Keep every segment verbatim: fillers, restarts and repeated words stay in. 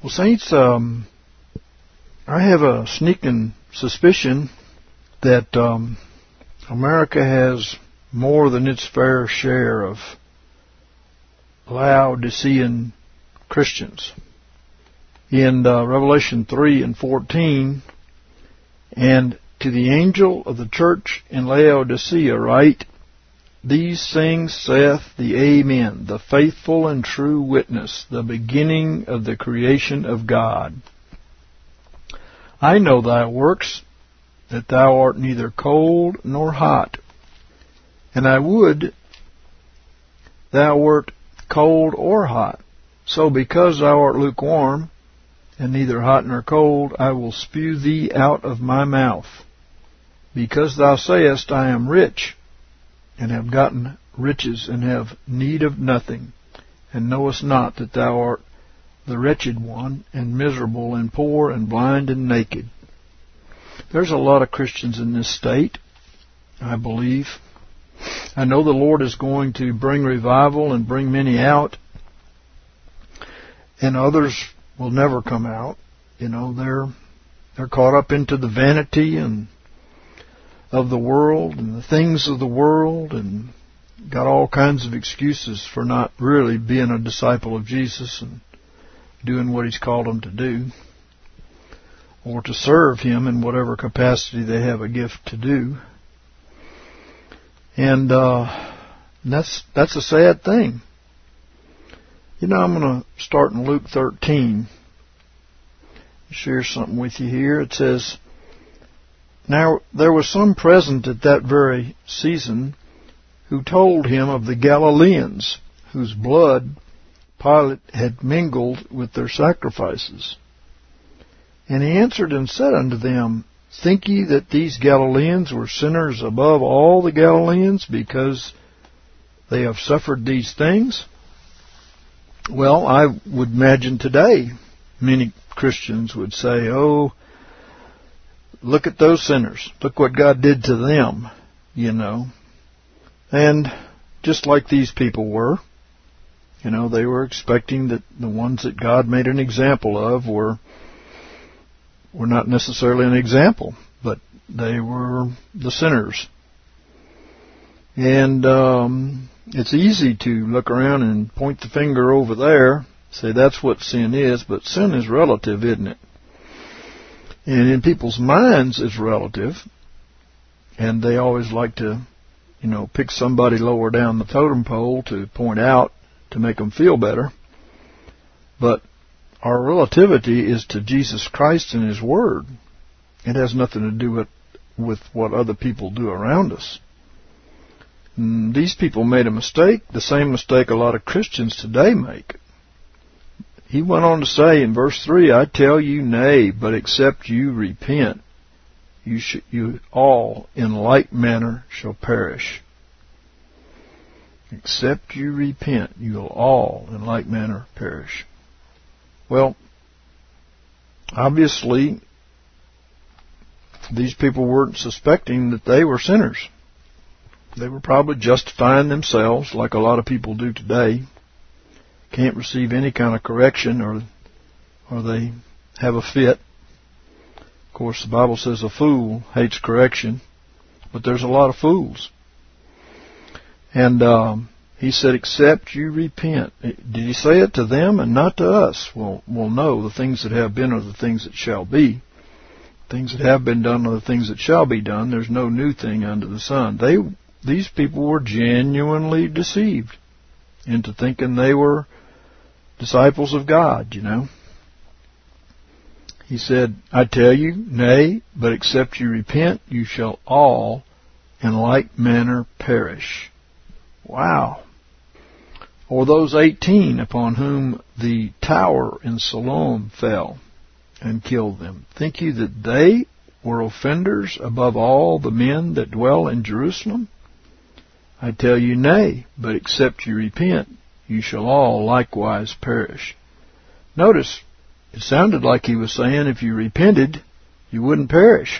Well, saints, um, I have a sneaking suspicion that um, America has more than its fair share of Laodicean Christians. In uh, Revelation three and fourteen, and to the angel of the church in Laodicea write, These things saith the Amen, the faithful and true witness, the beginning of the creation of God. I know thy works, that thou art neither cold nor hot. And I would thou wert cold or hot. So because thou art lukewarm, and neither hot nor cold, I will spew thee out of my mouth. Because thou sayest, I am rich, and have gotten riches, and have need of nothing, and knowest not that thou art the wretched one, and miserable, and poor, and blind, and naked. There's a lot of Christians in this state, I believe. I know the Lord is going to bring revival and bring many out, and others will never come out. You know, they're they're caught up into the vanity and of the world and the things of the world, and got all kinds of excuses for not really being a disciple of Jesus and doing what He's called them to do, or to serve Him in whatever capacity they have a gift to do. And uh, that's that's a sad thing. You know, I'm going to start in Luke thirteen. Share something with you here. It says, Now there was some present at that very season who told him of the Galileans, whose blood Pilate had mingled with their sacrifices. And he answered and said unto them, Think ye that these Galileans were sinners above all the Galileans, because they have suffered these things? Well, I would imagine today many Christians would say, oh, look at those sinners. Look what God did to them, you know. And just like these people were, you know, they were expecting that the ones that God made an example of were were not necessarily an example, but they were the sinners. And um, it's easy to look around and point the finger over there, say that's what sin is, but sin is relative, isn't it? And in people's minds it's relative, and they always like to, you know, pick somebody lower down the totem pole to point out to make them feel better. But our relativity is to Jesus Christ and His Word. It has nothing to do with, with what other people do around us. And these people made a mistake, the same mistake a lot of Christians today make. He went on to say in verse three, I tell you, nay, but except you repent, you, sh- you all in like manner shall perish. Except you repent, you'll all in like manner perish. Well, obviously, these people weren't suspecting that they were sinners. They were probably justifying themselves like a lot of people do today. Can't receive any kind of correction, or or they have a fit. Of course, the Bible says a fool hates correction, but there's a lot of fools. And um, he said, except you repent. Did he say it to them and not to us? Well, well, no. The things that have been are the things that shall be. Things that have been done are the things that shall be done. There's no new thing under the sun. They, these people were genuinely deceived into thinking they were disciples of God, you know. He said, I tell you, nay, but except you repent, you shall all in like manner perish. Wow. Or those eighteen upon whom the tower in Siloam fell and killed them. Think you that they were offenders above all the men that dwell in Jerusalem? I tell you, nay, but except you repent, you shall all likewise perish. Notice, it sounded like he was saying if you repented, you wouldn't perish.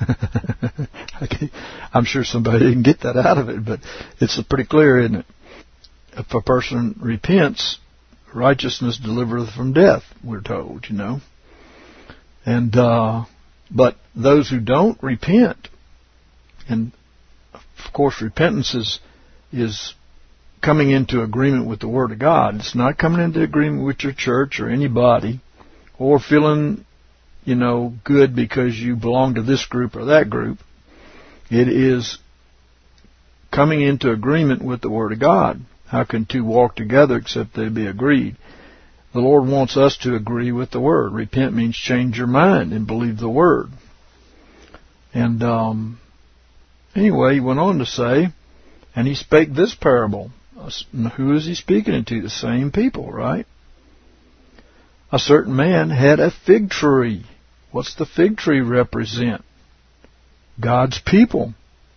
I'm sure somebody didn't get that out of it, but it's pretty clear, isn't it? If a person repents righteousness delivereth from death, we're told, you know. And, uh, but those who don't repent, and of course repentance is, is coming into agreement with the Word of God. It's not coming into agreement with your church or anybody, or feeling, you know, good because you belong to this group or that group. It is coming into agreement with the Word of God. How can two walk together except they be agreed? The Lord wants us to agree with the Word. Repent means change your mind and believe the Word. And um, anyway, he went on to say, and he spake this parable. Who is he speaking it to? The same people, right? A certain man had a fig tree. What's the fig tree represent? God's people.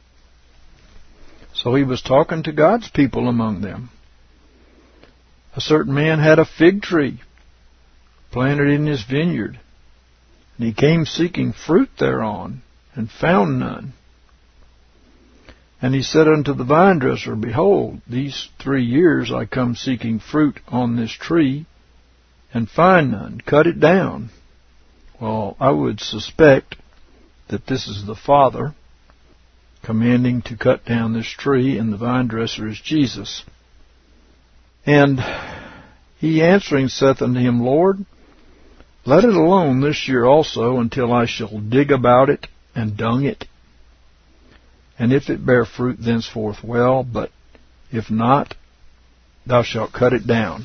So he was talking to God's people among them. A certain man had a fig tree planted in his vineyard, and he came seeking fruit thereon, and found none. And he said unto the vine dresser, Behold, these three years I come seeking fruit on this tree, and find none. Cut it down. Well, I would suspect that this is the Father commanding to cut down this tree, and the vine dresser is Jesus. And he answering saith unto him, Lord, let it alone this year also, until I shall dig about it and dung it. And if it bear fruit thenceforth, well, but if not, thou shalt cut it down.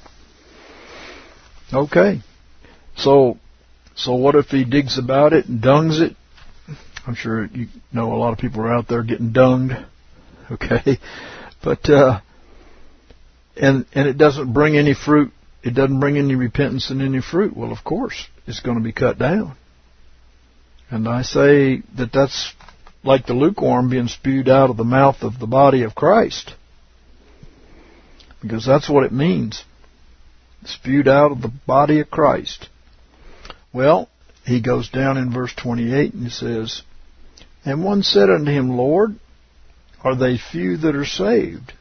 Okay. So, so what if he digs about it and dungs it? I'm sure you know a lot of people are out there getting dunged. Okay. But, uh, and, and it doesn't bring any fruit. It doesn't bring any repentance and any fruit. Well, of course, it's going to be cut down. And I say that that's like the lukewarm being spewed out of the mouth of the body of Christ. Because that's what it means. Spewed out of the body of Christ. Well, he goes down in verse twenty-eight and he says, And one said unto him, Lord, are they few that are saved?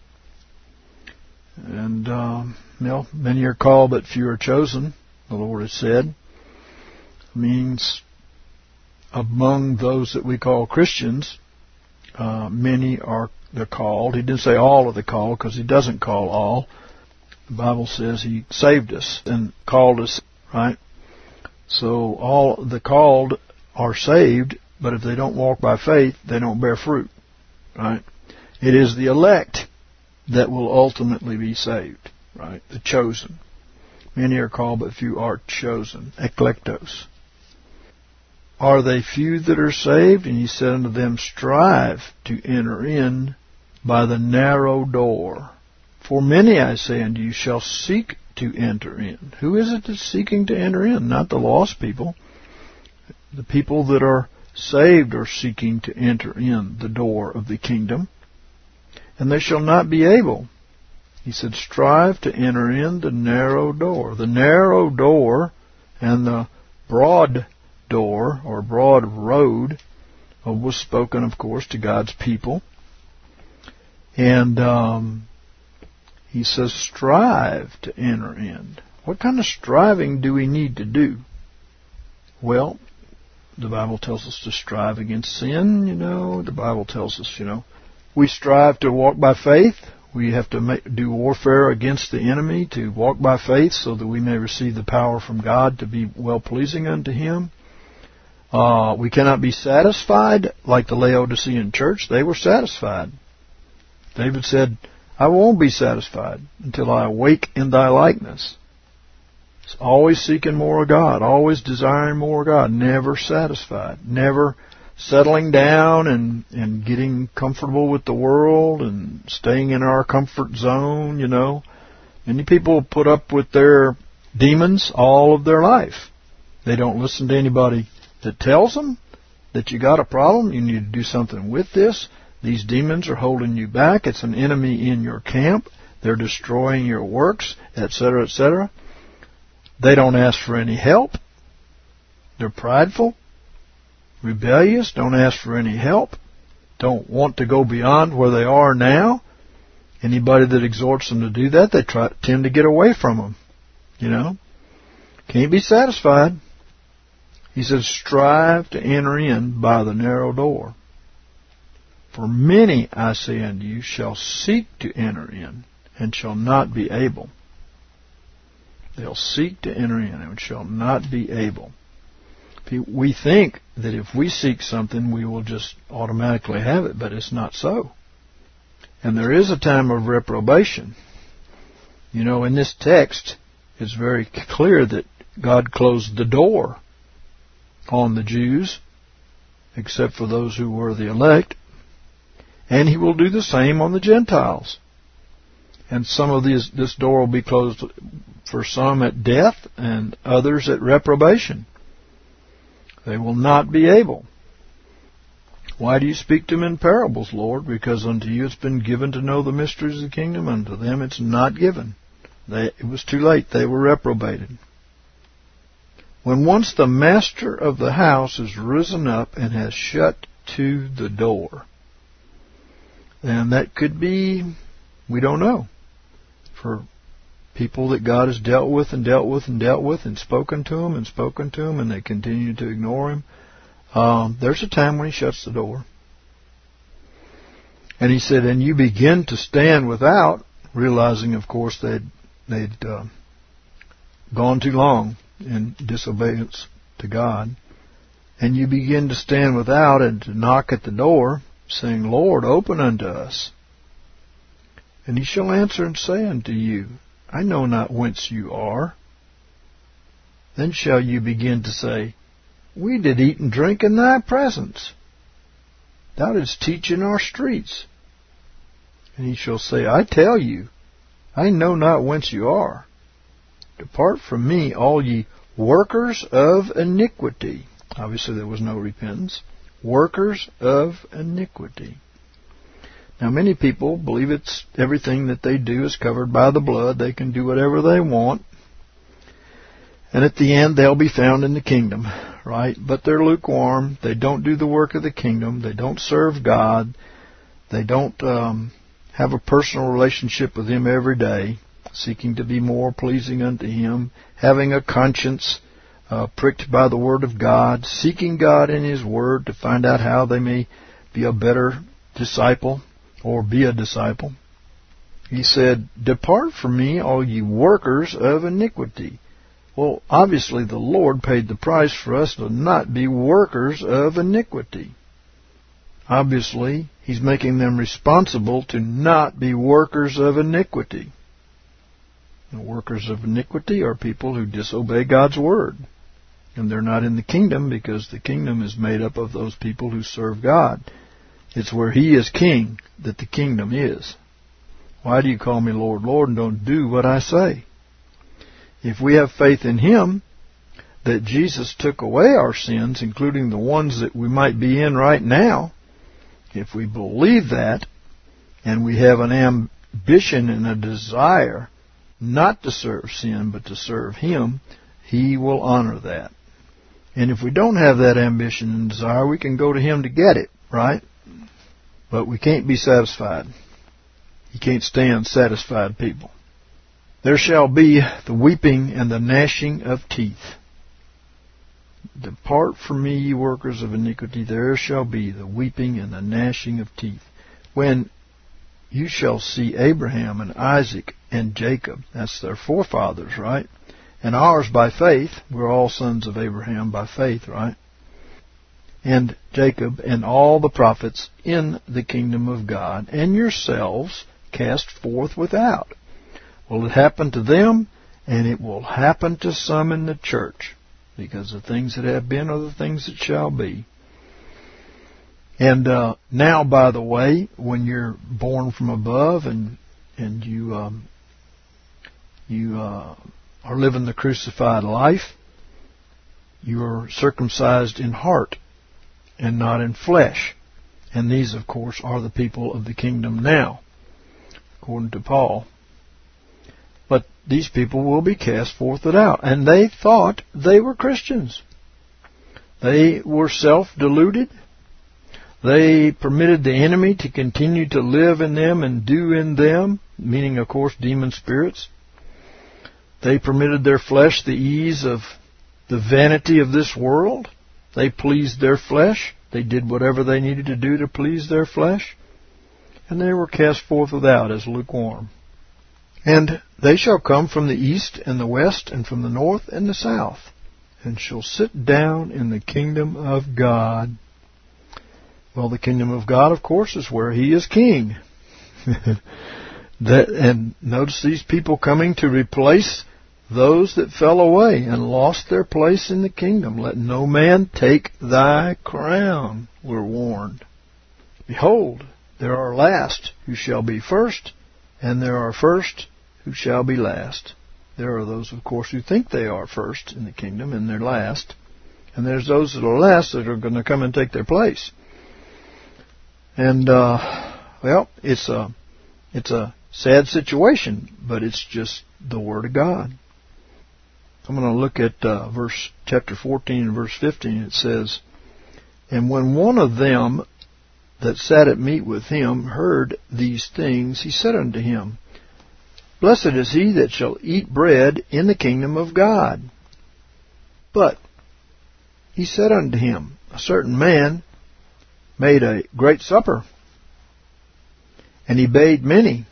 And, um, you know, many are called, but few are chosen, the Lord has said. It means among those that we call Christians, uh, many are the called. He didn't say all of the called, because he doesn't call all. The Bible says he saved us and called us, right? So all the called are saved, but if they don't walk by faith, they don't bear fruit, right? It is the elect that will ultimately be saved, right? The chosen. Many are called, but few are chosen. Eklektos. Are they few that are saved? And he said unto them, Strive to enter in by the narrow door. For many, I say unto you, shall seek to enter in. Who is it that's seeking to enter in? Not the lost people. The people that are saved are seeking to enter in the door of the kingdom. And they shall not be able. He said, Strive to enter in the narrow door. The narrow door and the broad door, or broad road, was spoken, of course, to God's people. And um, he says, strive to enter in. What kind of striving do we need to do? Well, the Bible tells us to strive against sin, you know. The Bible tells us, you know, we strive to walk by faith. We have to make, do warfare against the enemy to walk by faith so that we may receive the power from God to be well-pleasing unto Him. Uh, we cannot be satisfied like the Laodicean church. They were satisfied. David said, I won't be satisfied until I awake in thy likeness. It's always seeking more of God, always desiring more of God, never satisfied, never settling down and, and getting comfortable with the world and staying in our comfort zone, you know. Many people put up with their demons all of their life. They don't listen to anybody that tells them that you got a problem, you need to do something with this. These demons are holding you back. It's an enemy in your camp. They're destroying your works, et cetera, et cetera. They don't ask for any help. They're prideful, rebellious, don't ask for any help, don't want to go beyond where they are now. Anybody that exhorts them to do that, they try tend to get away from them. You know? Can't be satisfied. He says, strive to enter in by the narrow door. For many, I say unto you, shall seek to enter in, and shall not be able. They'll seek to enter in, and shall not be able. We think that if we seek something, we will just automatically have it, but it's not so. And there is a time of reprobation. You know, in this text, it's very clear that God closed the door on the Jews, except for those who were the elect. And He will do the same on the Gentiles. And some of these, this door will be closed for some at death and others at reprobation. They will not be able. Why do you speak to them in parables, Lord? Because unto you it's been given to know the mysteries of the kingdom, unto them it's not given. They, it was too late. They were reprobated. When once the master of the house is risen up and has shut to the door, then that could be, we don't know, for people that God has dealt with and dealt with and dealt with and spoken to them and spoken to them and they continue to ignore Him. Um, there's a time when He shuts the door. And He said, and you begin to stand without, realizing, of course, they'd, they'd uh, gone too long in disobedience to God. And you begin to stand without and to knock at the door, saying, Lord, open unto us. And He shall answer and say unto you, I know not whence you are. Then shall you begin to say, we did eat and drink in thy presence. Thou didst teach in our streets. And He shall say, I tell you, I know not whence you are. Depart from me, all ye workers of iniquity. Obviously there was no repentance. Workers of iniquity. Now many people believe it's everything that they do is covered by the blood. They can do whatever they want. And at the end they'll be found in the kingdom, right? But they're lukewarm. They don't do the work of the kingdom. They don't serve God. They don't um, have a personal relationship with Him every day, seeking to be more pleasing unto Him, having a conscience uh, pricked by the Word of God, seeking God in His Word to find out how they may be a better disciple or be a disciple. He said, depart from me, all ye workers of iniquity. Well, obviously the Lord paid the price for us to not be workers of iniquity. Obviously, He's making them responsible to not be workers of iniquity. And workers of iniquity are people who disobey God's Word. And they're not in the kingdom because the kingdom is made up of those people who serve God. It's where He is king that the kingdom is. Why do you call me Lord, Lord, and don't do what I say? If we have faith in Him, that Jesus took away our sins, including the ones that we might be in right now, if we believe that, and we have an ambition and a desire not to serve sin, but to serve Him, He will honor that. And if we don't have that ambition and desire, we can go to Him to get it, right? But we can't be satisfied. You can't stand satisfied people. There shall be the weeping and the gnashing of teeth. Depart from me, ye workers of iniquity. There shall be the weeping and the gnashing of teeth. When you shall see Abraham and Isaac and Jacob. That's their forefathers, right? And ours by faith. We're all sons of Abraham by faith, right? And Jacob and all the prophets in the kingdom of God, and yourselves cast forth without. Well, it happened to them, and it will happen to some in the church, because the things that have been are the things that shall be. And uh, now, by the way, when you're born from above and and you um, you uh, are living the crucified life, you are circumcised in heart and not in flesh. And these, of course, are the people of the kingdom now, according to Paul. But these people will be cast forth without. And they thought they were Christians. They were self-deluded. They permitted the enemy to continue to live in them and do in them, meaning, of course, demon spirits. They permitted their flesh the ease of the vanity of this world. They pleased their flesh. They did whatever they needed to do to please their flesh. And they were cast forth without as lukewarm. And they shall come from the east and the west and from the north and the south, and shall sit down in the kingdom of God. Well, the kingdom of God, of course, is where He is king. that, and notice these people coming to replace those that fell away and lost their place in the kingdom. Let no man take thy crown, we're warned. Behold, there are last who shall be first, and there are first who shall be last. There are those, of course, who think they are first in the kingdom, and they're last. And there's those that are last that are going to come and take their place. And, uh, well, it's a, it's a sad situation, but it's just the Word of God. I'm going to look at uh, verse chapter fourteen and verse fifteen. It says, And when one of them that sat at meat with him heard these things, he said unto him, Blessed is he that shall eat bread in the kingdom of God. But he said unto him, A certain man made a great supper, and he bade many,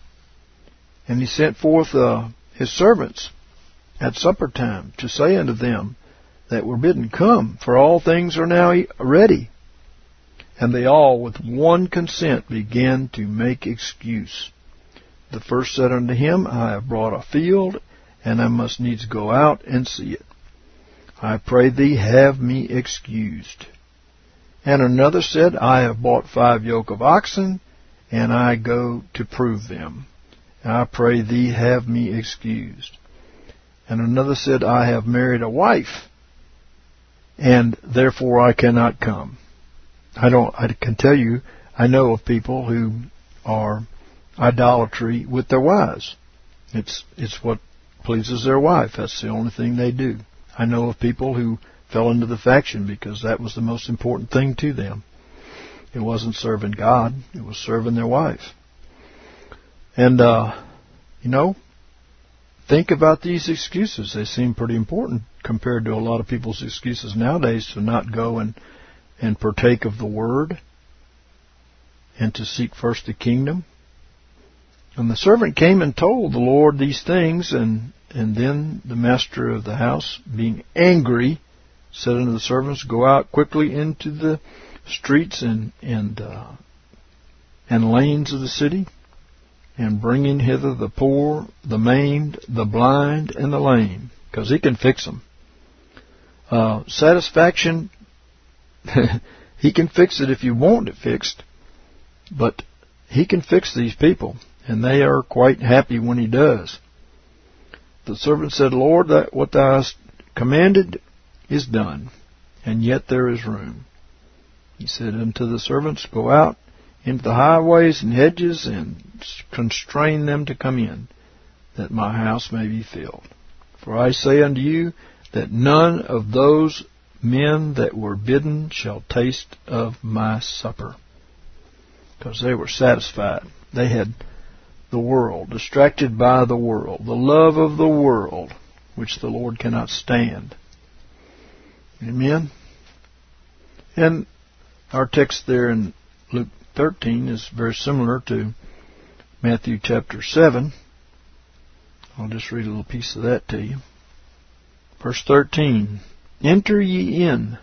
and he sent forth uh, his servants at supper time to say unto them that were bidden, Come, for all things are now ready. And they all with one consent began to make excuse. The first said unto him, I have brought a field, and I must needs go out and see it. I pray thee, have me excused. And another said, I have bought five yoke of oxen, and I go to prove them. I pray thee, have me excused. And another said, I have married a wife, and therefore I cannot come. I don't. I can tell you, I know of people who are idolatry with their wives. It's it's what pleases their wife. That's the only thing they do. I know of people who fell into the faction because that was the most important thing to them. It wasn't serving God. It was serving their wife. And, uh, you know, think about these excuses. They seem pretty important compared to a lot of people's excuses nowadays to not go and, and partake of the Word and to seek first the kingdom. And the servant came and told the Lord these things, and, and then the master of the house, being angry, said unto the servants, Go out quickly into the streets and and uh, and lanes of the city, and bring in hither the poor, the maimed, the blind, and the lame, because he can fix them. Uh, satisfaction, he can fix it if you want it fixed, but he can fix these people, and they are quite happy when he does. The servant said, Lord, that what thou hast commanded is done, and yet there is room. He said unto the servants, Go out into the highways and hedges, and constrain them to come in, that my house may be filled. For I say unto you, that none of those men that were bidden shall taste of my supper. Because they were satisfied. They had the world, distracted by the world, the love of the world, which the Lord cannot stand. Amen? And our text there in Luke thirteen is very similar to Matthew chapter seven. I'll just read a little piece of that to you. Verse thirteen, Enter ye in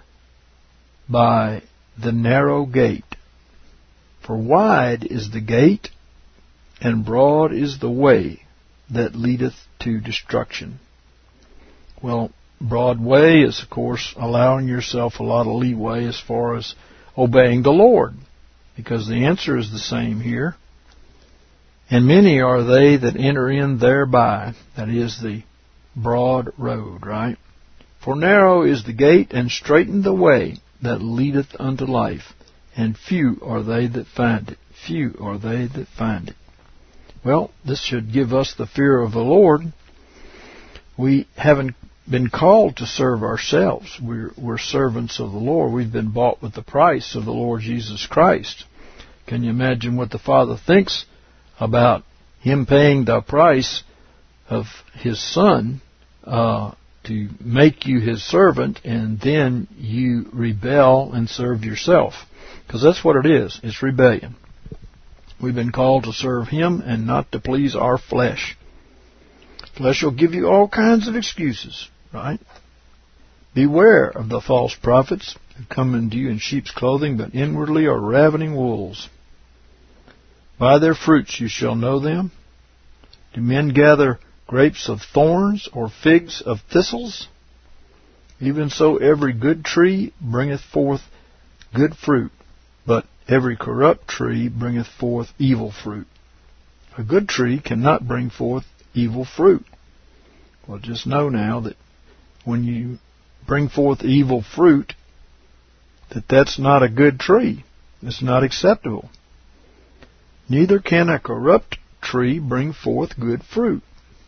by the narrow gate, for wide is the gate, and broad is the way that leadeth to destruction. Well, broad way is, of course, allowing yourself a lot of leeway as far as obeying the Lord, because the answer is the same here. And many are they that enter in thereby, that is the broad road, right? For narrow is the gate, and straiten the way that leadeth unto life, and few are they that find it. Few are they that find it. Well, this should give us the fear of the Lord. We haven't been called to serve ourselves. We're, we're servants of the Lord. We've been bought with the price of the Lord Jesus Christ. Can you imagine what the Father thinks about Him paying the price of His Son uh, to make you His servant, and then you rebel and serve yourself? Because that's what it is. It's rebellion. We've been called to serve Him and not to please our flesh. Flesh will give you all kinds of excuses, right? Beware of the false prophets who come unto you in sheep's clothing, but inwardly are ravening wolves. By their fruits you shall know them. Do men gather grapes of thorns or figs of thistles? Even so every good tree bringeth forth good fruit, but every corrupt tree bringeth forth evil fruit. A good tree cannot bring forth evil fruit. Well, just know now that when you bring forth evil fruit, that that's not a good tree. It's not acceptable. Neither can a corrupt tree bring forth good fruit.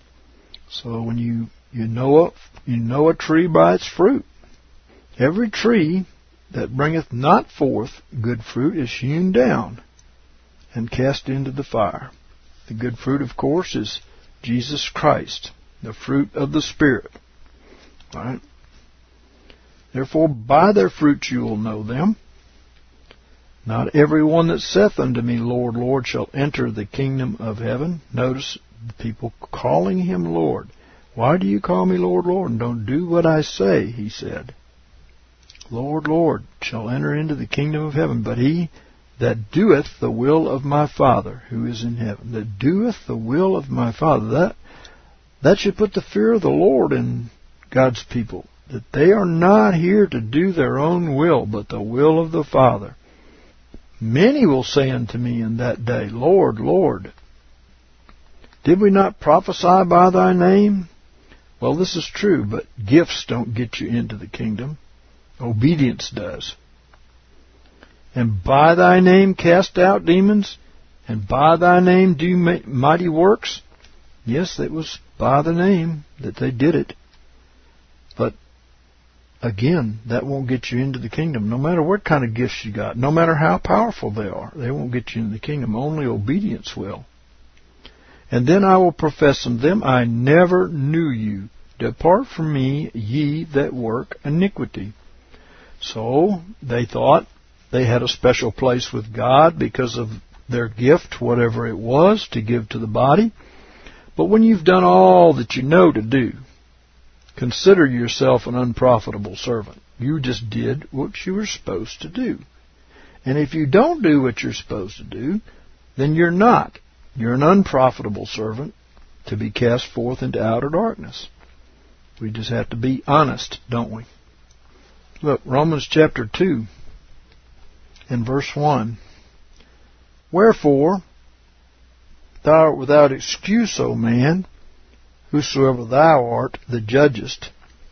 So when you, you know a, you know a tree by its fruit. Every tree that bringeth not forth good fruit is hewn down and cast into the fire. The good fruit, of course, is Jesus Christ, the fruit of the Spirit. All right? Therefore, by their fruits you will know them. Not every one that saith unto me, Lord, Lord, shall enter the kingdom of heaven. Notice the people calling Him Lord. Why do you call me Lord, Lord, and don't do what I say? He said. Lord, Lord, shall enter into the kingdom of heaven, but he that doeth the will of my Father who is in heaven. That doeth the will of my Father. That, that should put the fear of the Lord in God's people. That they are not here to do their own will, but the will of the Father. Many will say unto me in that day, Lord, Lord, did we not prophesy by thy name? Well, this is true, but gifts don't get you into the kingdom. Obedience does. And by thy name cast out demons, and by thy name do mighty works. Yes, it was by the name that they did it. But again, that won't get you into the kingdom. No matter what kind of gifts you got, no matter how powerful they are, they won't get you into the kingdom. Only obedience will. And then I will profess unto them, I never knew you. Depart from me, ye that work iniquity. So they thought they had a special place with God because of their gift, whatever it was, to give to the body. But when you've done all that you know to do, consider yourself an unprofitable servant. You just did what you were supposed to do. And if you don't do what you're supposed to do, then you're not. You're an unprofitable servant to be cast forth into outer darkness. We just have to be honest, don't we? Look, Romans chapter two and verse one. Wherefore, thou art without excuse, O man, whosoever thou art that judgest.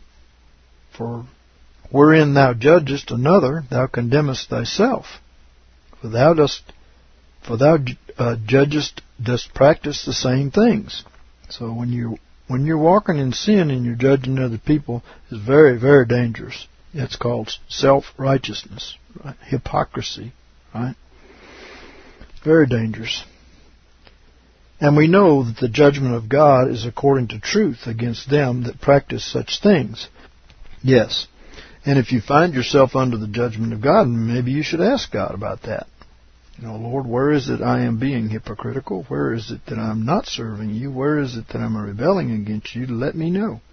For wherein thou judgest another, thou condemnest thyself. For thou dost, for thou uh, judgest, dost practice the same things. So when you when you're walking in sin and you're judging other people, it's very, very dangerous. It's called self-righteousness, right? Hypocrisy, right? Very dangerous. And we know that the judgment of God is according to truth against them that practice such things. Yes. And if you find yourself under the judgment of God, maybe you should ask God about that. You know, Lord, where is it I am being hypocritical? Where is it that I'm not serving you? Where is it that I'm rebelling against you? Let me know.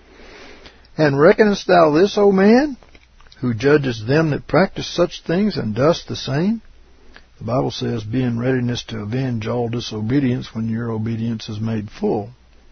And reckonest thou this, O man, who judgest them that practice such things, and dost the same? The Bible says, be in readiness to avenge all disobedience when your obedience is made full.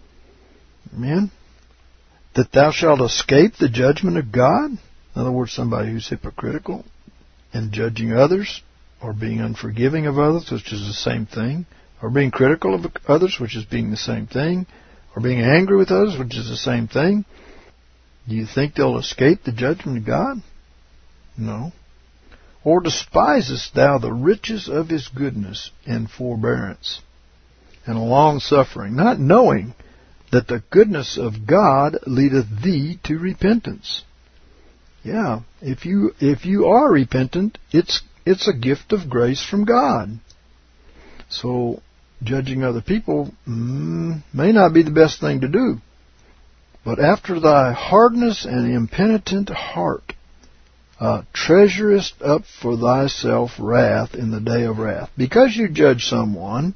Amen? That thou shalt escape the judgment of God? In other words, somebody who's hypocritical and judging others, or being unforgiving of others, which is the same thing, or being critical of others, which is being the same thing, or being angry with others, which is the same thing. Do you think they'll escape the judgment of God? No. Or despisest thou the riches of His goodness and forbearance and long-suffering, not knowing that the goodness of God leadeth thee to repentance. Yeah, if you if you are repentant, it's it's a gift of grace from God. So judging other people mm, may not be the best thing to do. But after thy hardness and impenitent heart, uh, treasurest up for thyself wrath in the day of wrath. Because you judge someone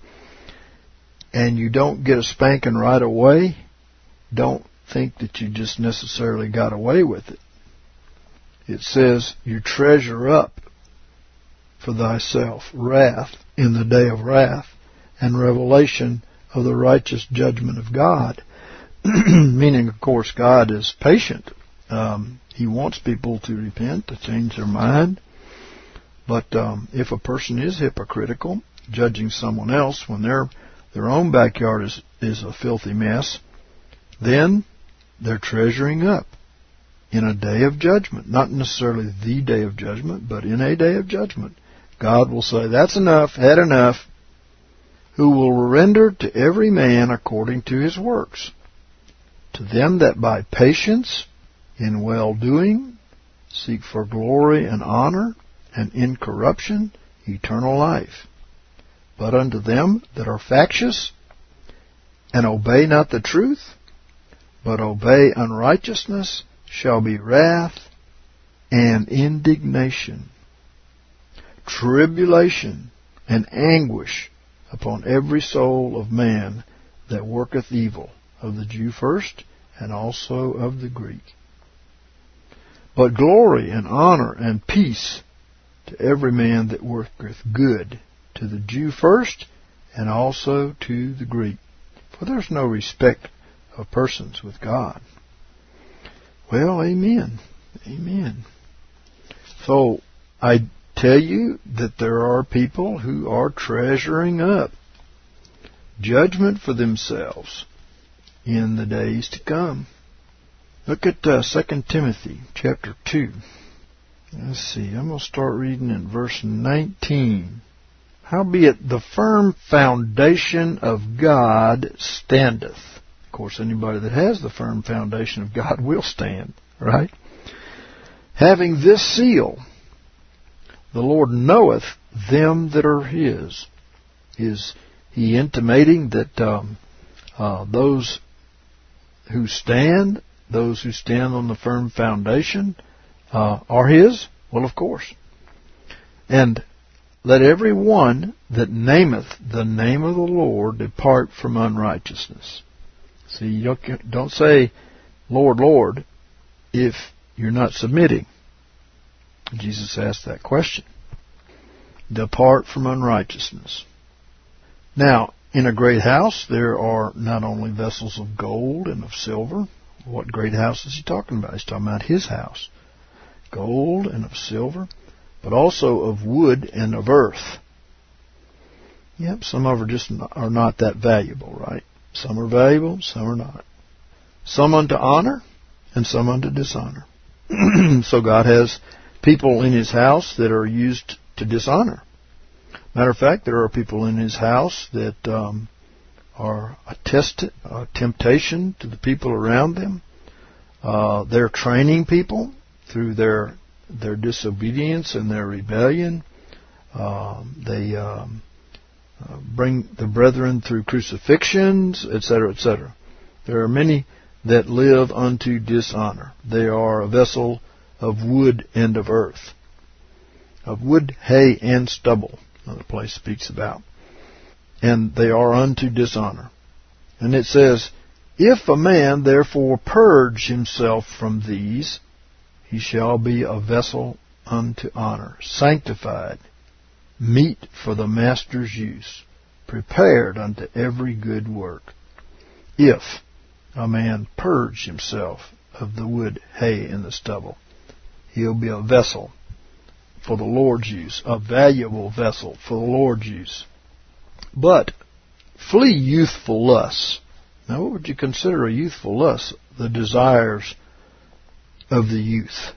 and you don't get a spanking right away, don't think that you just necessarily got away with it. It says you treasure up for thyself wrath in the day of wrath and revelation of the righteous judgment of God. Meaning, of course, God is patient. Um, he wants people to repent, to change their mind. But um, if a person is hypocritical, judging someone else when their their own backyard is, is a filthy mess, then they're treasuring up in a day of judgment. Not necessarily the day of judgment, but in a day of judgment. God will say, that's enough, had enough, who will render to every man according to his works. To them that by patience in well-doing seek for glory and honor and incorruption, eternal life. But unto them that are factious and obey not the truth, but obey unrighteousness, shall be wrath and indignation, tribulation and anguish upon every soul of man that worketh evil, of the Jew first, and also of the Greek. But glory and honor and peace to every man that worketh good, to the Jew first, and also to the Greek. For there's no respect of persons with God. Well, amen. Amen. So, I tell you that there are people who are treasuring up judgment for themselves in the days to come. Look at uh, Second Timothy chapter two. Let's see, I'm going to start reading in verse nineteen. Howbeit the firm foundation of God standeth. Of course, anybody that has the firm foundation of God will stand, right? Having this seal, the Lord knoweth them that are His. Is He intimating that um, uh, those who stand, those who stand on the firm foundation, uh, are His? Well, of course. And let every one that nameth the name of the Lord depart from unrighteousness. See, you don't say, Lord, Lord, if you're not submitting. Jesus asked that question. Depart from unrighteousness. Now, in a great house, there are not only vessels of gold and of silver. What great house is he talking about? He's talking about his house. Gold and of silver, but also of wood and of earth. Yep, some of them are just are not that valuable, right? Some are valuable, some are not. Some unto honor, and some unto dishonor. So God has people in His house that are used to dishonor. Matter of fact, there are people in His house that um, are a test, a temptation to the people around them. Uh, they're training people through their their disobedience and their rebellion. Uh, they um, uh, bring the brethren through crucifixions, et cetera, et cetera. There are many that live unto dishonor. They are a vessel of wood and of earth, of wood, hay, and stubble. Another place speaks about. And they are unto dishonor. And it says, if a man therefore purge himself from these, he shall be a vessel unto honor, sanctified, meet for the master's use, prepared unto every good work. If a man purge himself of the wood, hay, and the stubble, he'll be a vessel for the Lord's use, a valuable vessel for the Lord's use. But flee youthful lusts. Now, what would you consider a youthful lust? The desires of the youth.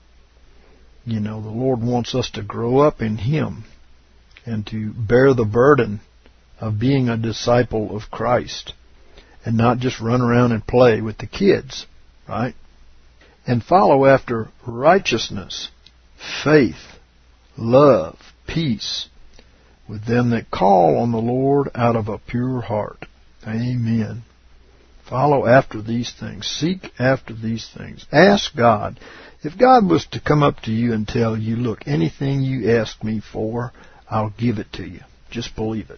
You know, the Lord wants us to grow up in Him and to bear the burden of being a disciple of Christ and not just run around and play with the kids, right? And follow after righteousness, faith, love, peace, with them that call on the Lord out of a pure heart. Amen. Follow after these things. Seek after these things. Ask God. If God was to come up to you and tell you, look, anything you ask me for, I'll give it to you. Just believe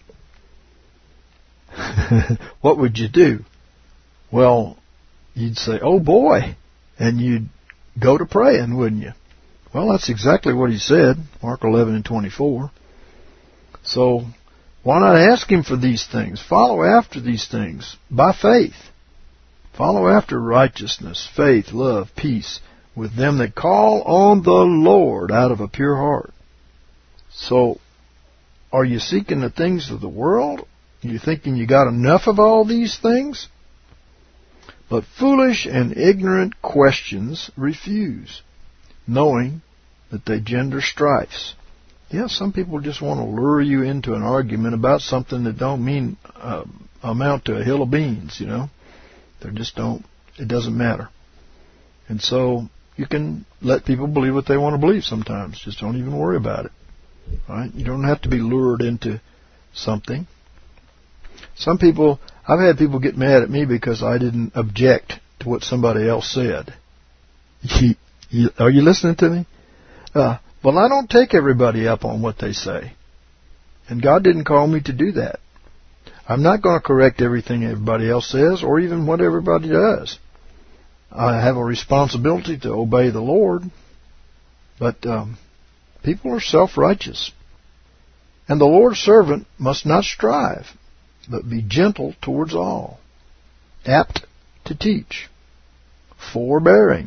it. What would you do? Well, you'd say, oh boy, and you'd go to praying, wouldn't you? Well, that's exactly what he said, Mark eleven and twenty-four. So, why not ask him for these things? Follow after these things by faith. Follow after righteousness, faith, love, peace, with them that call on the Lord out of a pure heart. So, are you seeking the things of the world? Are you thinking you got enough of all these things? But foolish and ignorant questions refuse, knowing that they gender strifes. Yeah, some people just want to lure you into an argument about something that don't mean uh, amount to a hill of beans, you know. They just don't, it doesn't matter. And so you can let people believe what they want to believe sometimes. Just don't even worry about it. Right? You don't have to be lured into something. Some people, I've had people get mad at me because I didn't object to what somebody else said. You, you, are you listening to me? Uh, well, I don't take everybody up on what they say. And God didn't call me to do that. I'm not going to correct everything everybody else says or even what everybody does. I have a responsibility to obey the Lord. But um, people are self-righteous. And the Lord's servant must not strive, but be gentle towards all, apt to teach, forbearing,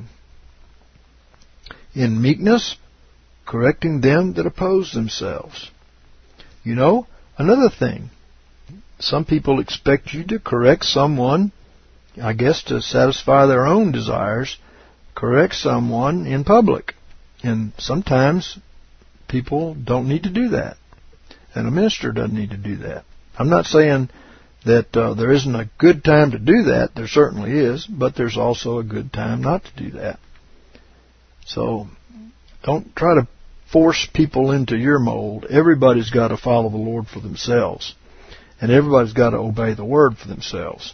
in meekness, correcting them that oppose themselves. You know, another thing, some people expect you to correct someone, I guess to satisfy their own desires, correct someone in public. And sometimes people don't need to do that. And a minister doesn't need to do that. I'm not saying that uh, there isn't a good time to do that. There certainly is. But there's also a good time not to do that. So don't try to force people into your mold. Everybody's got to follow the Lord for themselves. And everybody's got to obey the Word for themselves.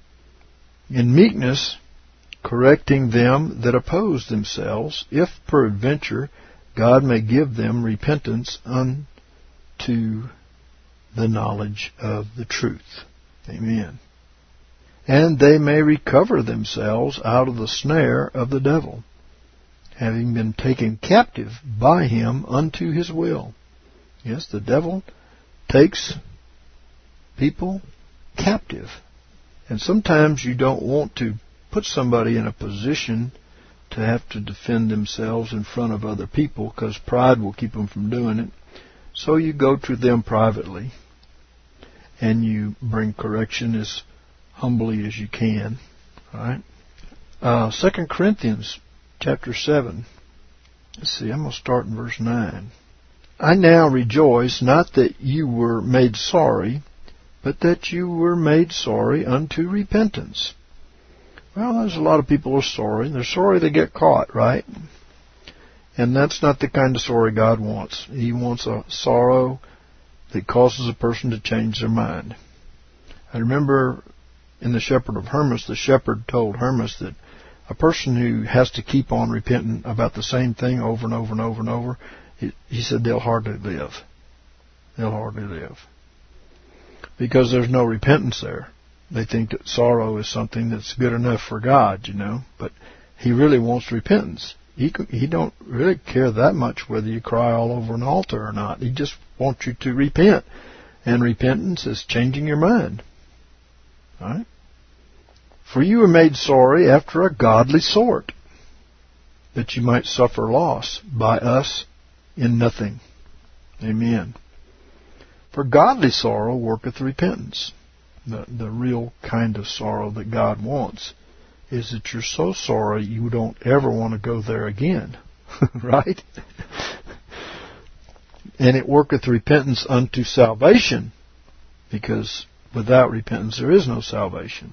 In meekness, correcting them that oppose themselves, if peradventure God may give them repentance unto the knowledge of the truth. Amen. And they may recover themselves out of the snare of the devil, having been taken captive by him unto his will. Yes, the devil takes people captive. And sometimes you don't want to put somebody in a position to have to defend themselves in front of other people because pride will keep them from doing it. So you go to them privately and you bring correction as humbly as you can. All right? Uh, Second Corinthians chapter seven. Let's see, I'm going to start in verse nine. I now rejoice, not that you were made sorry, but that you were made sorry unto repentance. Well, there's a lot of people who are sorry. They're sorry they get caught, right? And that's not the kind of sorry God wants. He wants a sorrow that causes a person to change their mind. I remember in The Shepherd of Hermas, the shepherd told Hermas that a person who has to keep on repenting about the same thing over and over and over and over, he, he said they'll hardly live. They'll hardly live. Because there's no repentance there. They think that sorrow is something that's good enough for God, you know. But He really wants repentance. He He don't really care that much whether you cry all over an altar or not. He just wants you to repent. And repentance is changing your mind. All right? For you were made sorry after a godly sort, that you might suffer loss by us in nothing. Amen. For godly sorrow worketh repentance. The, the real kind of sorrow that God wants is that you're so sorry you don't ever want to go there again. Right? And it worketh repentance unto salvation, because without repentance there is no salvation.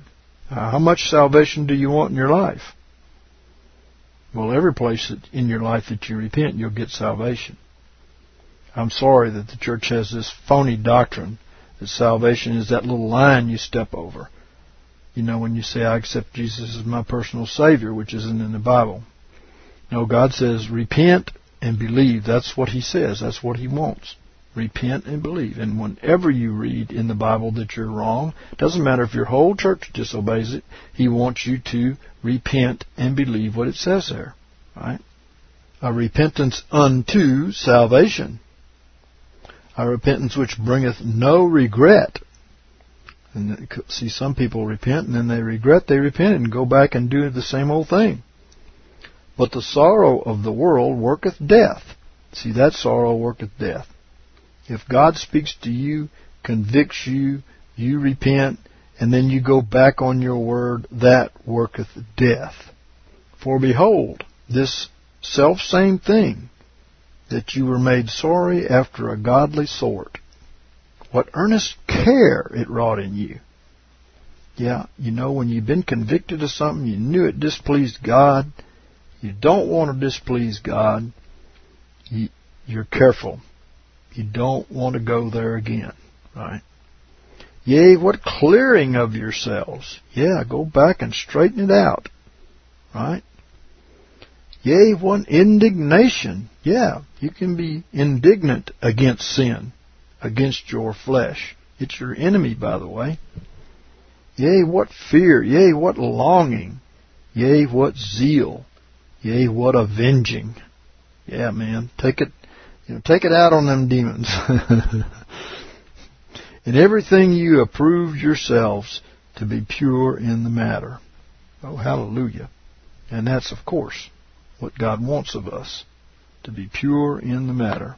Uh, how much salvation do you want in your life? Well, every place that in your life that you repent, you'll get salvation. I'm sorry that the church has this phony doctrine that salvation is that little line you step over. You know, when you say, I accept Jesus as my personal Savior, which isn't in the Bible. No, God says, repent and believe. That's what He says. That's what He wants. Repent and believe. And whenever you read in the Bible that you're wrong, it doesn't matter if your whole church disobeys it, He wants you to repent and believe what it says there. Right? A repentance unto salvation. A repentance which bringeth no regret. And see, some people repent and then they regret they repented and go back and do the same old thing. But the sorrow of the world worketh death. See, that sorrow worketh death. If God speaks to you, convicts you, you repent, and then you go back on your word, that worketh death. For behold, this selfsame thing, that you were made sorry after a godly sort. What earnest care it wrought in you. Yeah, you know, when you've been convicted of something, you knew it displeased God, you don't want to displease God, you, you're careful. You don't want to go there again, right? Yea, what clearing of yourselves. Yeah, go back and straighten it out, right? Yea, what indignation. Yeah, you can be indignant against sin, against your flesh. It's your enemy, by the way. Yea, what fear. Yea, what longing. Yea, what zeal. Yea, what avenging. Yeah, man, take it, you know, take it out on them demons. In everything you approve yourselves to be pure in the matter. Oh, hallelujah. And that's, of course, what God wants of us, to be pure in the matter.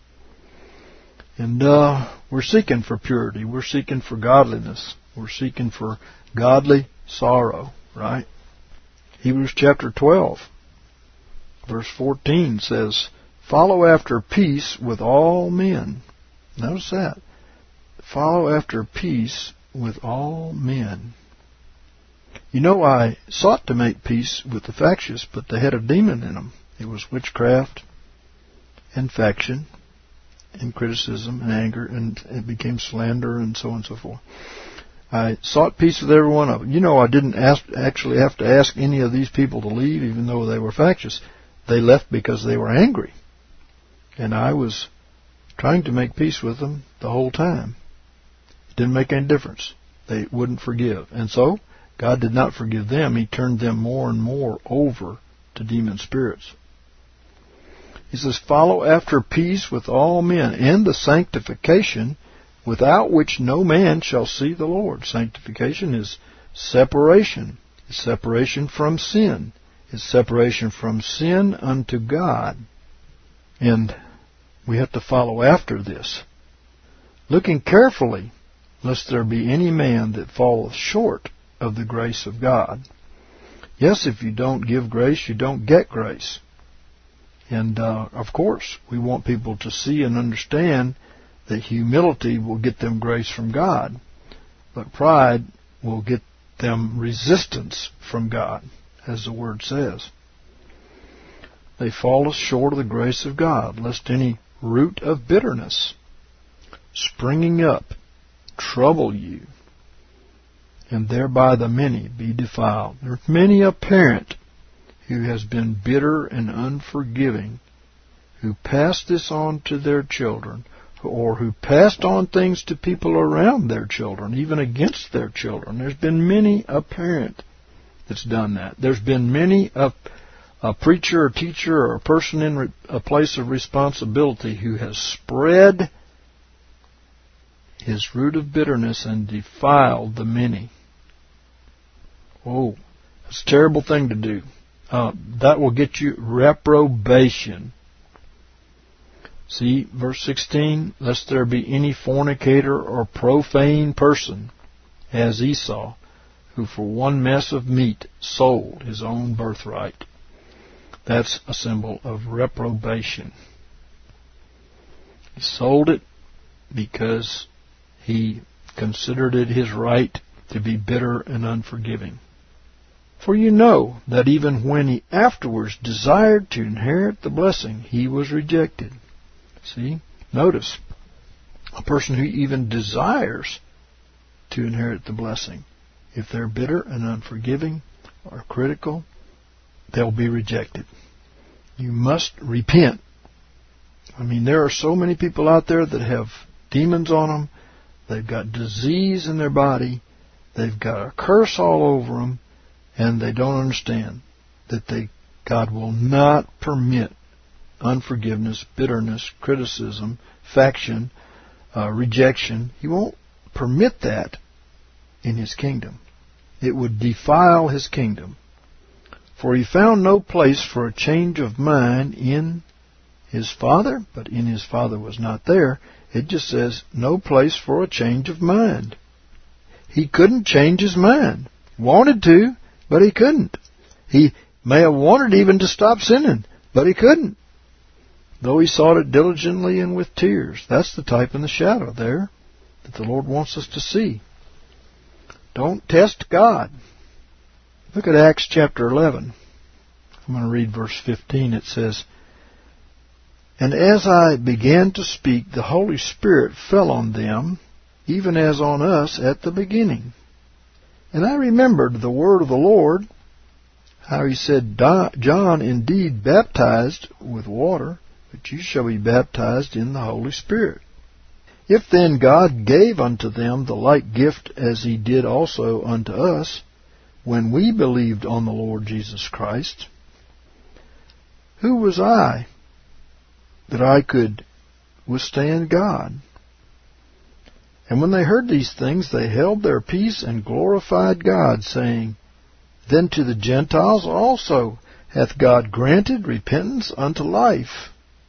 And uh, we're seeking for purity. We're seeking for godliness. We're seeking for godly sorrow, right? Hebrews chapter twelve, verse fourteen says, follow after peace with all men. Notice that. Follow after peace with all men. You know, I sought to make peace with the factious, but they had a demon in them. It was witchcraft and faction and criticism and anger, and it became slander and so on and so forth. I sought peace with every one of them. You know, I didn't ask, actually have to ask any of these people to leave, even though they were factious. They left because they were angry. And I was trying to make peace with them the whole time. It didn't make any difference. They wouldn't forgive. And so, God did not forgive them. He turned them more and more over to demon spirits. He says, follow after peace with all men, and the sanctification, without which no man shall see the Lord. Sanctification is separation. It's separation from sin. It's separation from sin unto God. And we have to follow after this, looking carefully, lest there be any man that falleth short of the grace of God. Yes, if you don't give grace, you don't get grace. And, uh, of course, we want people to see and understand that humility will get them grace from God, but pride will get them resistance from God, as the Word says. They fall short of the grace of God, lest any root of bitterness springing up trouble you, and thereby the many be defiled. There are many a parent who has been bitter and unforgiving, who passed this on to their children, or who passed on things to people around their children, even against their children. There's been many a parent that's done that. There's been many a, a preacher or teacher or a person in re, a place of responsibility who has spread his root of bitterness and defiled the many. Oh, it's a terrible thing to do. Uh, that will get you reprobation. See, verse sixteen, lest there be any fornicator or profane person, as Esau, who for one mess of meat sold his own birthright. That's a symbol of reprobation. He sold it because he considered it his right to be bitter and unforgiving. For you know that even when he afterwards desired to inherit the blessing, he was rejected. See? Notice, a person who even desires to inherit the blessing, if they're bitter and unforgiving or critical, they'll be rejected. You must repent. I mean, there are so many people out there that have demons on them. They've got disease in their body. They've got a curse all over them. And they don't understand that they, God will not permit unforgiveness, bitterness, criticism, faction, uh, rejection. He won't permit that in His kingdom. It would defile His kingdom. For He found no place for a change of mind in His Father, but in His Father was not there. It just says no place for a change of mind. He couldn't change His mind. Wanted to, but He couldn't. He may have wanted even to stop sinning, but He couldn't. Though He sought it diligently and with tears. That's the type and the shadow there that the Lord wants us to see. Don't test God. Look at Acts chapter eleven. I'm going to read verse fifteen. It says, And as I began to speak, the Holy Spirit fell on them, even as on us at the beginning. And I remembered the word of the Lord, how He said, John indeed baptized with water, but you shall be baptized in the Holy Spirit. If then God gave unto them the like gift as He did also unto us, when we believed on the Lord Jesus Christ, who was I that I could withstand God? And when they heard these things, they held their peace and glorified God, saying, Then to the Gentiles also hath God granted repentance unto life.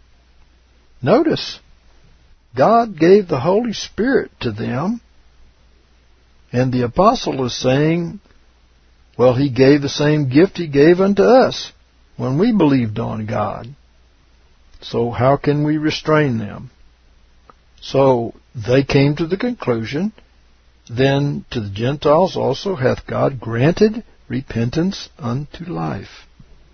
Notice, God gave the Holy Spirit to them, and the apostle is saying, well, He gave the same gift He gave unto us when we believed on God. So how can we restrain them? So they came to the conclusion, then to the Gentiles also hath God granted repentance unto life.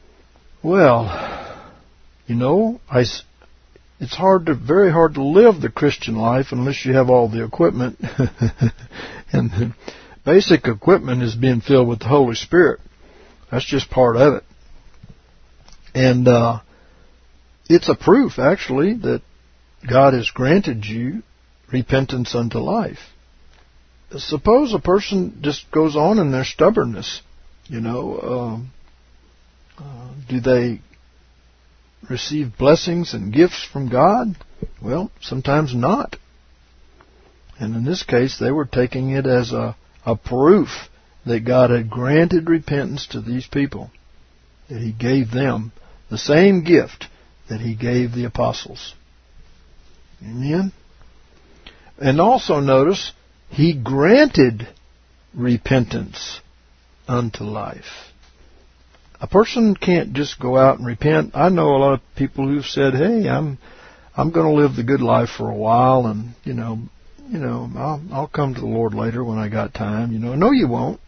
Well, you know, I, it's hard to, very hard to live the Christian life unless you have all the equipment. And the basic equipment is being filled with the Holy Spirit. That's just part of it. And uh, it's a proof, actually, that God has granted you repentance unto life. Suppose a person just goes on in their stubbornness. You know, uh, uh, do they receive blessings and gifts from God? Well, sometimes not. And in this case, they were taking it as a, a proof that God had granted repentance to these people, that He gave them the same gift that He gave the apostles. Amen? And also notice, He granted repentance unto life. A person can't just go out and repent. I know a lot of people who've said, hey, I'm I'm going to live the good life for a while, and, you know, you know, I'll, I'll come to the Lord later when I got time. You know, no, you won't.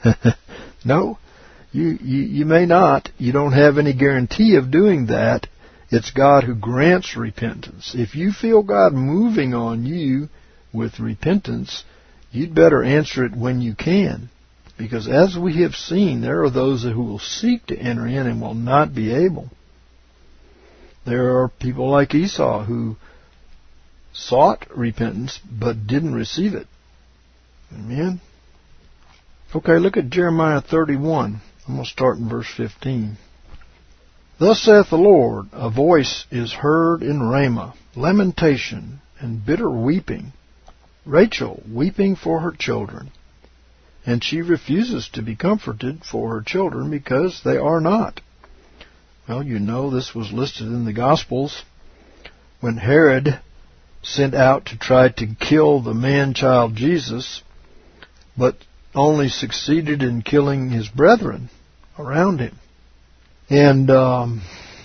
No, you, you you may not. You don't have any guarantee of doing that. It's God who grants repentance. If you feel God moving on you with repentance, you'd better answer it when you can. Because as we have seen, there are those who will seek to enter in and will not be able. There are people like Esau who sought repentance but didn't receive it. Amen? Okay, look at Jeremiah thirty-one. I'm going to start in verse fifteen. Thus saith the Lord, a voice is heard in Ramah, lamentation and bitter weeping, Rachel weeping for her children. And she refuses to be comforted for her children because they are not. Well, you know this was listed in the Gospels when Herod sent out to try to kill the man-child Jesus, but only succeeded in killing his brethren around him. And um,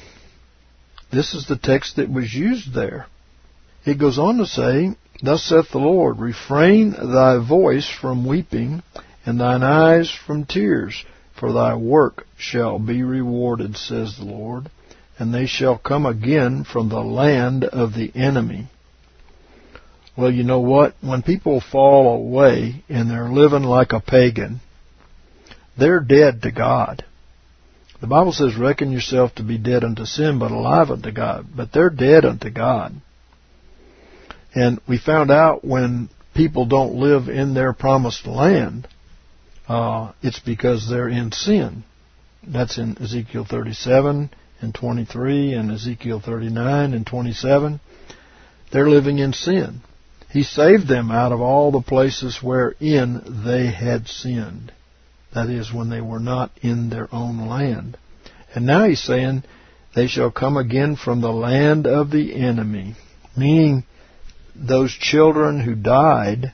this is the text that was used there. It goes on to say, Thus saith the Lord, refrain thy voice from weeping, and thine eyes from tears. for thy work shall be rewarded, says the Lord, and they shall come again from the land of the enemy. Well, you know what? When people fall away and they're living like a pagan, they're dead to God. The Bible says, reckon yourself to be dead unto sin, but alive unto God. But they're dead unto God. And we found out when people don't live in their promised land, uh, it's because they're in sin. That's in Ezekiel thirty-seven and twenty-three and Ezekiel thirty-nine and twenty-seven. They're living in sin. He saved them out of all the places wherein they had sinned. That is, when they were not in their own land. And now he's saying, they shall come again from the land of the enemy. Meaning, those children who died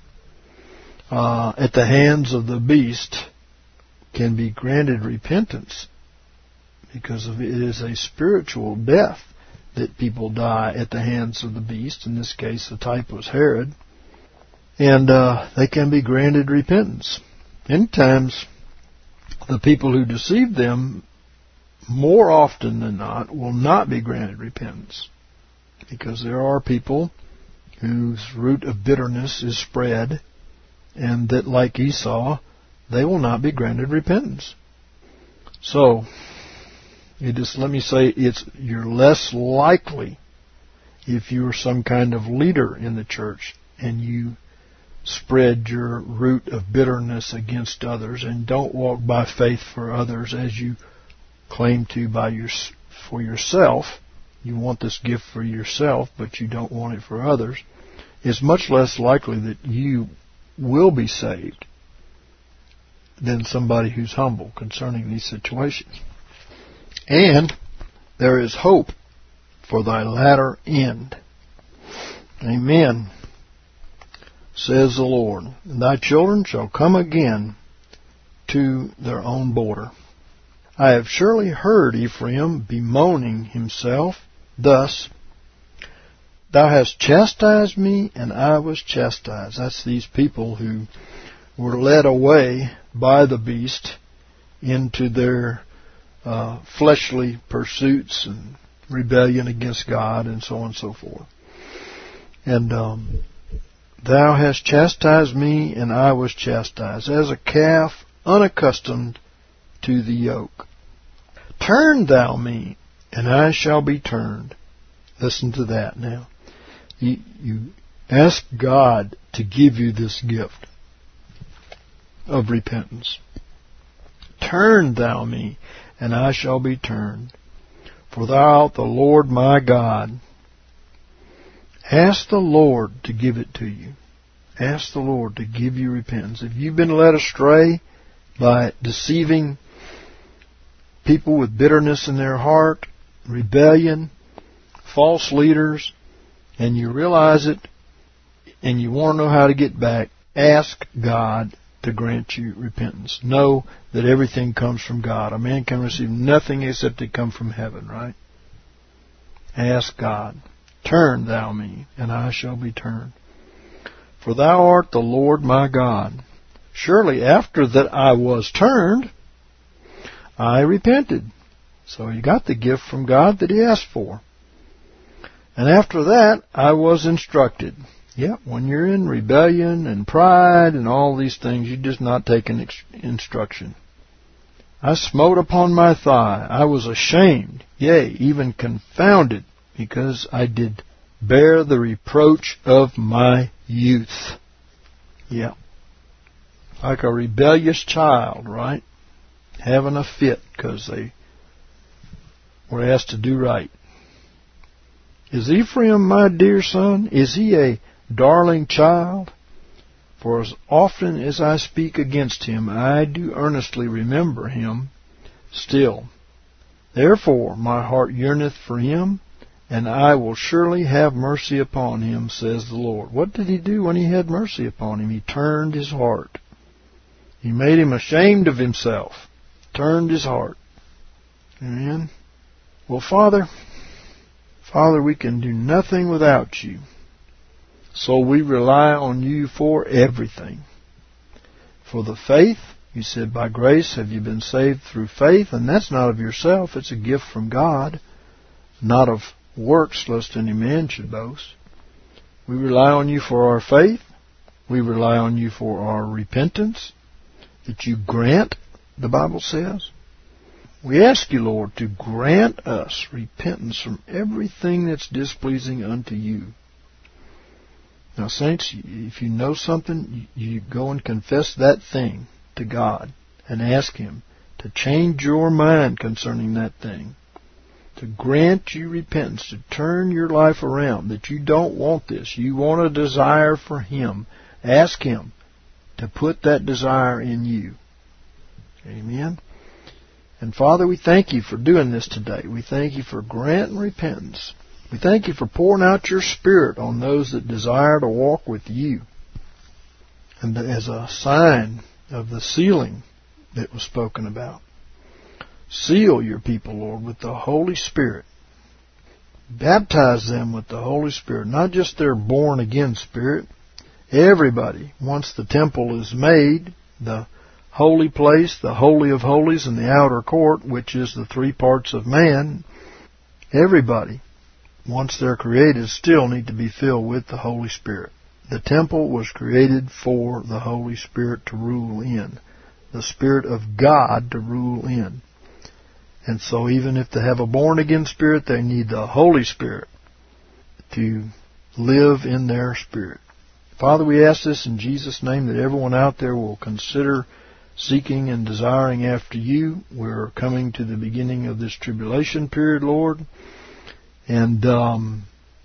uh, at the hands of the beast can be granted repentance. Because of it is a spiritual death that people die at the hands of the beast. In this case, the type was Herod. And uh, they can be granted repentance. Many times, the people who deceived them, more often than not, will not be granted repentance. Because there are people whose root of bitterness is spread, and that, like Esau, they will not be granted repentance. So, it is, let me say, it's you're less likely if you're some kind of leader in the church and you spread your root of bitterness against others and don't walk by faith for others as you claim to by your, for yourself. You want this gift for yourself, but you don't want it for others. It's much less likely that you will be saved than somebody who's humble concerning these situations. And there is hope for thy latter end. Amen, says the Lord. And thy children shall come again to their own border. I have surely heard Ephraim bemoaning himself thus, thou hast chastised me, and I was chastised. That's these people who were led away by the beast into their Uh, fleshly pursuits and rebellion against God and so on and so forth. And um, thou hast chastised me, and I was chastised, as a calf unaccustomed to the yoke. Turn thou me, and I shall be turned. Listen to that now. You, you ask God to give you this gift of repentance. Turn thou me, and I shall be turned. For thou art the Lord my God. Ask the Lord to give it to you. Ask the Lord to give you repentance. If you've been led astray by deceiving people with bitterness in their heart, rebellion, false leaders, and you realize it, and you want to know how to get back, ask God to grant you repentance. Know that everything comes from God. A man can receive nothing except it come from heaven, right? Ask God, turn thou me, and I shall be turned. For thou art the Lord my God. Surely after that I was turned, I repented. So he got the gift from God that he asked for. And after that I was instructed. Yeah, when you're in rebellion and pride and all these things, you're just not taking instruction. I smote upon my thigh. I was ashamed, yea, even confounded, because I did bear the reproach of my youth. Yeah. Like a rebellious child, right? Having a fit because they were asked to do right. Is Ephraim my dear son? Is he a darling child? For as often as I speak against him, I do earnestly remember him still. Therefore my heart yearneth for him, and I will surely have mercy upon him, says the Lord. What did he do when he had mercy upon him? He turned his heart. He made him ashamed of himself. Turned his heart. Amen. Well, Father, Father, we can do nothing without you. So we rely on you for everything. For the faith You said, by grace have you been saved through faith, and that's not of yourself. It's a gift from God, not of works, lest any man should boast. We rely on you for our faith. We rely on you for our repentance, that you grant, the Bible says. We ask you, Lord, to grant us repentance from everything that's displeasing unto you. Now, saints, if you know something, you go and confess that thing to God and ask Him to change your mind concerning that thing, to grant you repentance, to turn your life around, that you don't want this. You want a desire for Him. Ask Him to put that desire in you. Amen. And Father, we thank you for doing this today. We thank you for granting repentance. We thank you for pouring out your Spirit on those that desire to walk with you. And as a sign of the sealing that was spoken about, seal your people, Lord, with the Holy Spirit. Baptize them with the Holy Spirit, not just their born-again spirit. Everybody, once the temple is made, the holy place, the Holy of Holies, and the outer court, which is the three parts of man, everybody, once they're created, still need to be filled with the Holy Spirit. The temple was created for the Holy Spirit to rule in, the Spirit of God to rule in. And so even if they have a born-again spirit, they need the Holy Spirit to live in their spirit. Father, we ask this in Jesus' name, that everyone out there will consider seeking and desiring after you. We're coming to the beginning of this tribulation period, Lord. And um,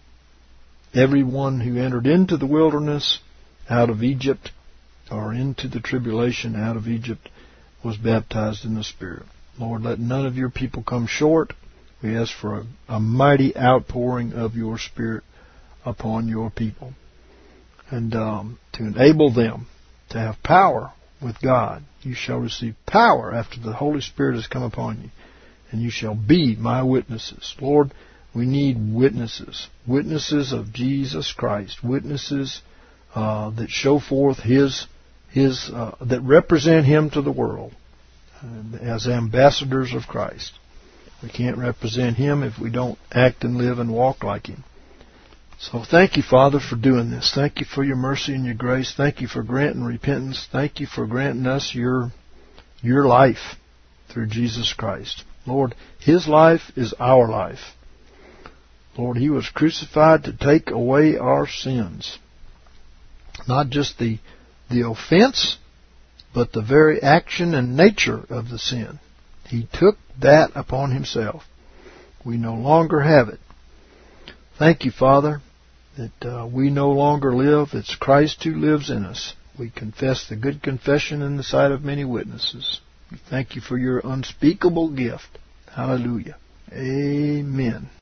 everyone who entered into the wilderness out of Egypt, or into the tribulation out of Egypt, was baptized in the Spirit. Lord, let none of your people come short. We ask for a, a mighty outpouring of your Spirit upon your people, and um, to enable them to have power with God. You shall receive power after the Holy Spirit has come upon you, and you shall be my witnesses. Lord, we need witnesses, witnesses of Jesus Christ, witnesses uh, that show forth His, His, uh, that represent Him to the world uh, as ambassadors of Christ. We can't represent Him if we don't act and live and walk like Him. So thank you, Father, for doing this. Thank you for your mercy and your grace. Thank you for granting repentance. Thank you for granting us your, your life through Jesus Christ. Lord, His life is our life. Lord, He was crucified to take away our sins. Not just the, the offense, but the very action and nature of the sin. He took that upon Himself. We no longer have it. Thank you, Father, that uh, we no longer live. It's Christ who lives in us. We confess the good confession in the sight of many witnesses. We thank you for your unspeakable gift. Hallelujah. Amen.